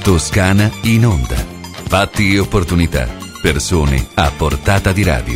Toscana in onda. Fatti e opportunità. Persone a portata di radio.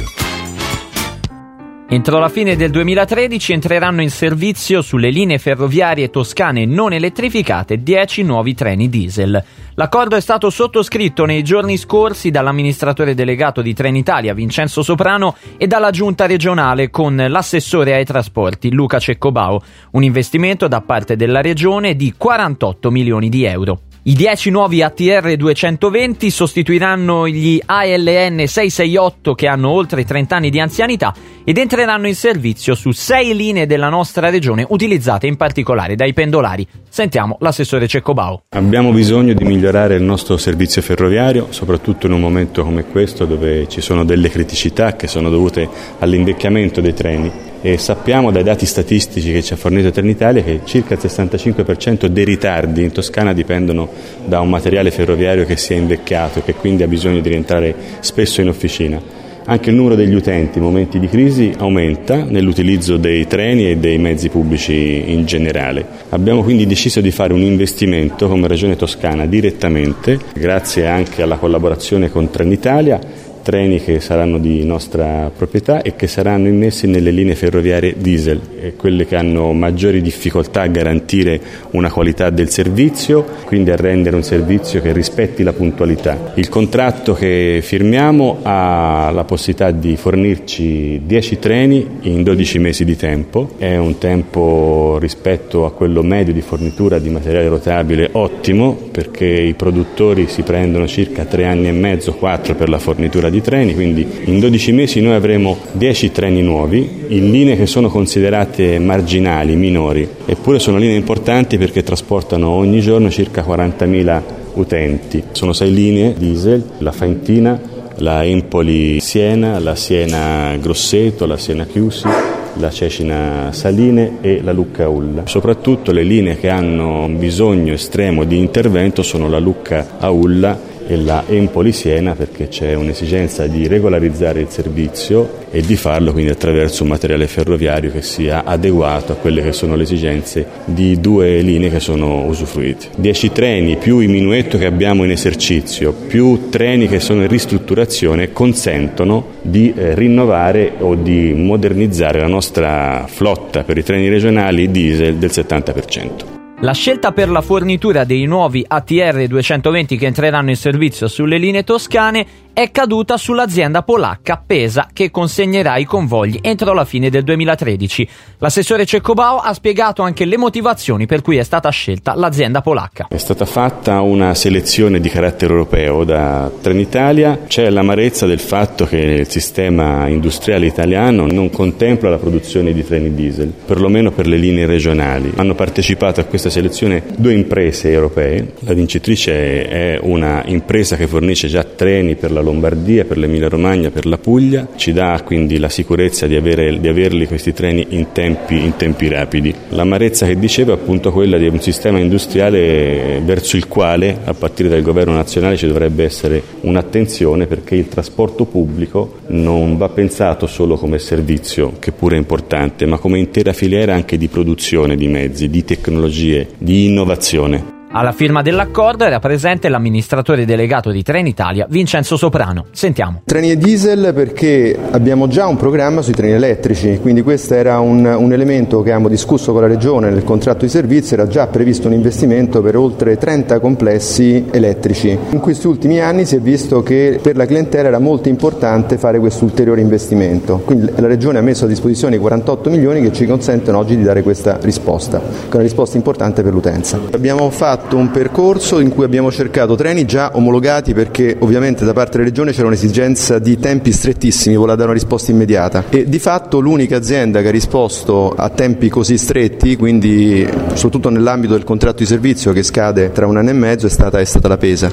Entro la fine del 2013 entreranno in servizio sulle linee ferroviarie toscane non elettrificate 10 nuovi treni diesel. L'accordo è stato sottoscritto nei giorni scorsi dall'amministratore delegato di Trenitalia Vincenzo Soprano e dalla giunta regionale con l'assessore ai trasporti Luca Ceccobao. Un investimento da parte della regione di 48 milioni di euro. I 10 nuovi ATR 220 sostituiranno gli ALN 668 che hanno oltre 30 anni di anzianità ed entreranno in servizio su 6 linee della nostra regione, utilizzate in particolare dai pendolari. Sentiamo l'assessore Ceccobao. Abbiamo bisogno di migliorare il nostro servizio ferroviario, soprattutto in un momento come questo dove ci sono delle criticità che sono dovute all'invecchiamento dei treni. E sappiamo dai dati statistici che ci ha fornito Trenitalia che circa il 65% dei ritardi in Toscana dipendono da un materiale ferroviario che si è invecchiato e che quindi ha bisogno di rientrare spesso in officina. Anche il numero degli utenti in momenti di crisi aumenta nell'utilizzo dei treni e dei mezzi pubblici in generale. Abbiamo quindi deciso di fare un investimento come Regione Toscana direttamente, grazie anche alla collaborazione con Trenitalia, treni che saranno di nostra proprietà e che saranno immessi nelle linee ferroviarie diesel, quelle che hanno maggiori difficoltà a garantire una qualità del servizio, quindi a rendere un servizio che rispetti la puntualità. Il contratto che firmiamo ha la possibilità di fornirci 10 treni in 12 mesi di tempo, è un tempo rispetto a quello medio di fornitura di materiale rotabile ottimo, perché i produttori si prendono circa 3 anni e mezzo, 4 per la fornitura di treni, quindi in 12 mesi noi avremo 10 treni nuovi in linee che sono considerate marginali, minori, eppure sono linee importanti perché trasportano ogni giorno circa 40.000 utenti. Sono 6 linee diesel, la Faentina, la Empoli-Siena, la Siena-Grosseto, la Siena-Chiusi, la Cecina-Saline e la Lucca-Aulla. Soprattutto le linee che hanno bisogno estremo di intervento sono la Lucca-Aulla e la Empoli-Siena, perché c'è un'esigenza di regolarizzare il servizio e di farlo quindi attraverso un materiale ferroviario che sia adeguato a quelle che sono le esigenze di 2 linee che sono usufruite. 10 treni più il minuetto che abbiamo in esercizio, più treni che sono in ristrutturazione, consentono di rinnovare o di modernizzare la nostra flotta per i treni regionali diesel del 70%. La scelta per la fornitura dei nuovi ATR 220 che entreranno in servizio sulle linee toscane è caduta sull'azienda polacca Pesa, che consegnerà i convogli entro la fine del 2013. L'assessore Ceccobao ha spiegato anche le motivazioni per cui è stata scelta l'azienda polacca. È stata fatta una selezione di carattere europeo da Trenitalia. C'è l'amarezza del fatto che il sistema industriale italiano non contempla la produzione di treni diesel, perlomeno per le linee regionali. Hanno partecipato a questa selezione 2 imprese europee. La vincitrice è una impresa che fornisce già treni per la Lombardia, per l'Emilia Romagna, per la Puglia, ci dà quindi la sicurezza di averli questi treni in tempi rapidi. L'amarezza che dicevo è appunto quella di un sistema industriale verso il quale a partire dal governo nazionale ci dovrebbe essere un'attenzione, perché il trasporto pubblico non va pensato solo come servizio, che pure è importante, ma come intera filiera anche di produzione di mezzi, di tecnologie, di innovazione. Alla firma dell'accordo era presente l'amministratore delegato di Trenitalia Vincenzo Soprano. Sentiamo. Treni e diesel perché abbiamo già un programma sui treni elettrici, quindi questo era un elemento che abbiamo discusso con la Regione nel contratto di servizio. Era già previsto un investimento per oltre 30 complessi elettrici. In questi ultimi anni si è visto che per la clientela era molto importante fare questo ulteriore investimento, quindi la Regione ha messo a disposizione i 48 milioni che ci consentono oggi di dare questa risposta, che è una risposta importante per l'utenza. Abbiamo fatto un percorso in cui abbiamo cercato treni già omologati, perché ovviamente da parte della Regione c'era un'esigenza di tempi strettissimi, voleva dare una risposta immediata, e di fatto l'unica azienda che ha risposto a tempi così stretti, quindi soprattutto nell'ambito del contratto di servizio che scade tra 1 anno e mezzo, è stata la Pesa.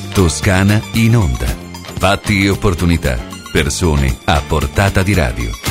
Toscana in onda. Fatti e opportunità. Persone a portata di radio.